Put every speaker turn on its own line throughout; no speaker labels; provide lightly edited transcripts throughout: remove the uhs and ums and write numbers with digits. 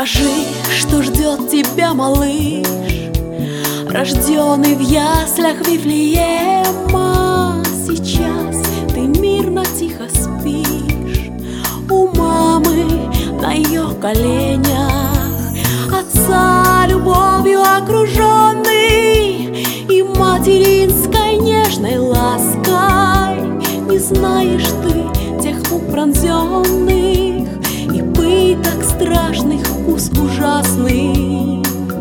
Скажи, что ждет тебя, малыш, рожденный в яслях Вифлеема. Сейчас ты мирно тихо спишь у мамы на ее коленях, отца любовью окруженный и материнской нежной лаской. Не знаешь ты тех мук пронзенных и пыток страшных, вкус ужасный.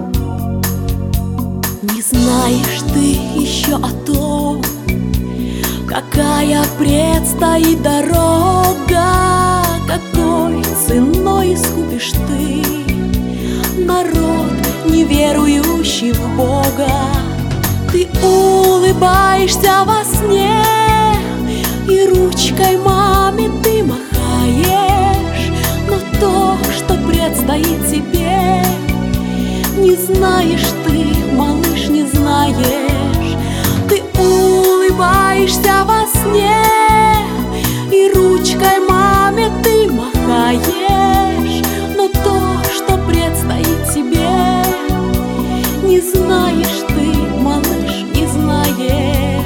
Не знаешь ты еще о том, какая предстоит дорога, какой ценой искупишь ты народ, неверующий в Бога. Ты улыбаешься во сне и ручкой маме ты махаешь, но то, что предстоит тебе, не знаешь ты, малыш, не знаешь. Ты улыбаешься во сне и ручкой маме ты махаешь, но то, что предстоит тебе, не знаешь ты, малыш, не знаешь.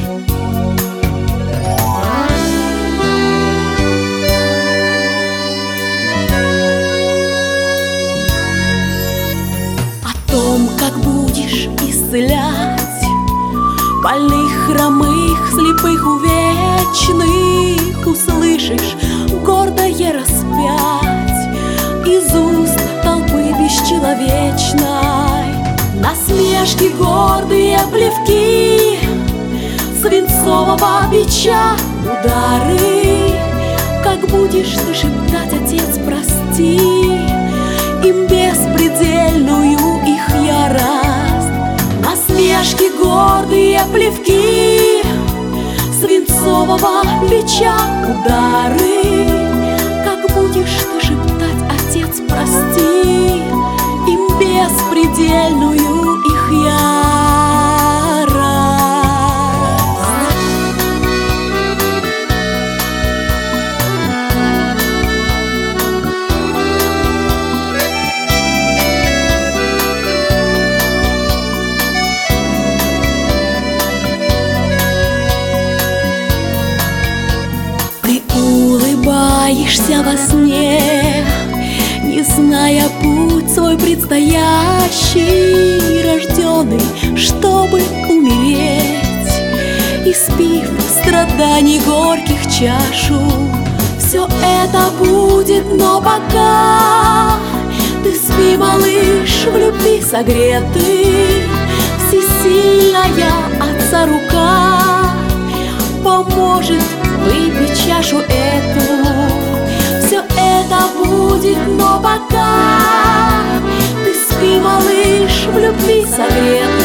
Как будешь исцелять больных, хромых, слепых, увечных, услышишь гордое распять из уст толпы бесчеловечной. Насмешки, гордые плевки свинцового бича удары. Как будешь ты шептать: Отец, прости им беспредельную их ярость. Насмешки, гордые плевки свинцового бича удары. Как будешь ты шептать: Отец, прости им беспредельную их ярость. Улыбаешься во сне, не зная путь свой предстоящий, рожденный, чтобы умереть, испив страданий горьких чашу. Все это будет, но пока ты спи, малыш, в любви согретый. Всесильная Отца рука поможет выпить чашу эту. Все это будет, но пока ты спи, малыш, в любви согретый.